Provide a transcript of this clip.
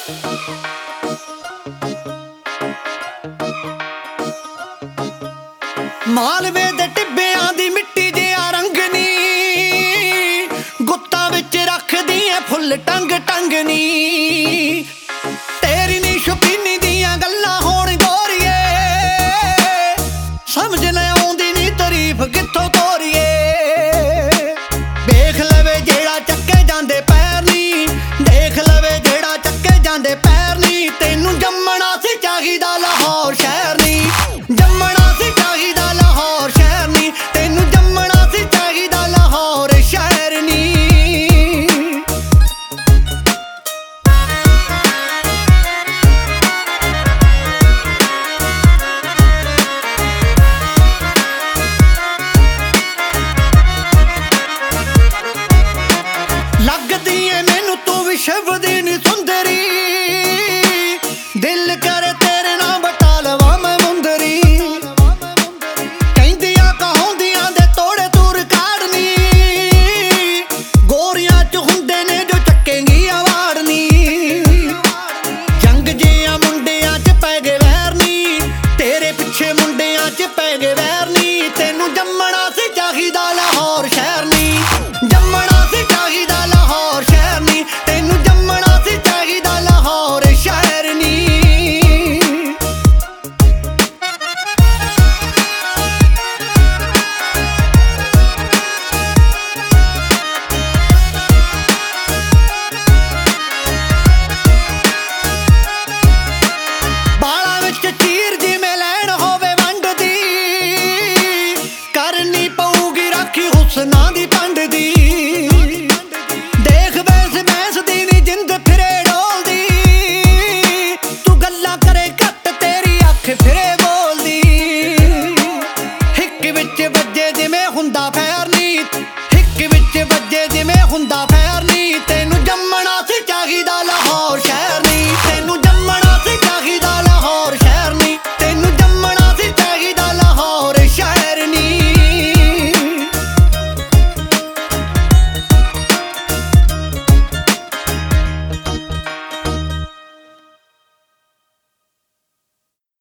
ਮਾਲਵੇ ਦੇ ਟਿੱਬਿਆਂ ਦੀ ਮਿੱਟੀ ਜਿਹਾ ਰੰਗ ਨੀ, ਗੁੱਤਾਂ ਵਿੱਚ ਰੱਖਦੀ ਐ ਫੁੱਲ ਟੰਗ ਟੰਗ ਨੀ। ਤੇਰੀ ਨੀ ਸ਼ੁਕੀਨੀ ਦੀਆਂ ਗੱਲਾਂ ਹੋਣ ਗੋਰੀਏ, ਸਮਝ ਲੈ ਆਉਂਦੀ ਨੀ ਤਾਰੀਫ ਕਿੱਥੋਂ ਤੋਰੀਏ। ਦੇਖ ਲਵੇ ਜਿਹੜਾ ਚੱਕੇ ਜਾਂਦੇ ਪੈਰ ਨੀ, ਦੇਖ ਲਵੇ ਜਿਹੜਾ ਚੱਕੇ ਜਾਂਦੇ ਪੈਰ ਨੀ। ਤੈਨੂੰ ਜੰਮਣਾ ਸੀ ਚਾਹੀਦਾ ਲਾਹੌਰ ਸ਼ਹਿਰ ਨੀ, ਜੰਮਣਾ ਸੀ ਚਾਹੀਦਾ ਲਾਹੌਰ ਸ਼ਹਿਰ ਨੀ। ਤੈਨੂੰ ਜੰਮਣਾ ਸੀ ਚਾਹੀਦਾ ਲਾਹੌਰ ਸ਼ਹਿਰ ਨੀ। ਲੱਗਦੀ ਏ ਮੈਨੂੰ ਤੂੰ ਵੀ ਸ਼ਿਵ ਦੀ